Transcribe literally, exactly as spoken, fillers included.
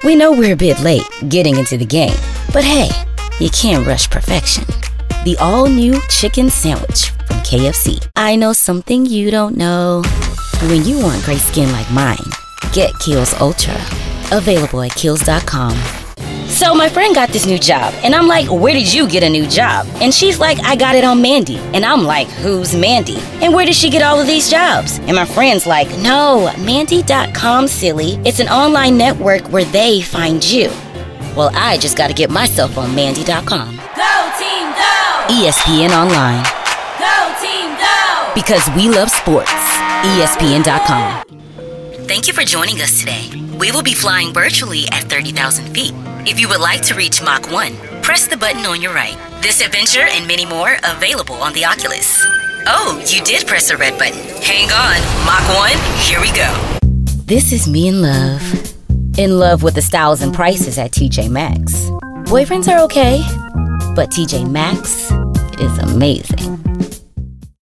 We know we're a bit late getting into the game, but hey, you can't rush perfection. The all-new chicken sandwich from K F C. I know something you don't know. When you want great skin like mine, get Kiehl's Ultra. Available at Kiehl's dot com. So my friend got this new job, and I'm like, where did you get a new job? And she's like, I got it on Mandy. And I'm like, who's Mandy? And where did she get all of these jobs? And my friend's like, no, Mandy dot com, silly. It's an online network where they find you. Well, I just got to get myself on Mandy dot com. Go, team, go! E S P N Online. Go, team, go! Because we love sports. E S P N dot com. Thank you for joining us today. We will be flying virtually at thirty thousand feet. If you would like to reach Mach one, press the button on your right. This adventure and many more available on the Oculus. Oh, you did press a red button. Hang on. Mach one, here we go. This is me in love. In love with the styles and prices at T J Maxx. Boyfriends are okay, but T J Maxx is amazing.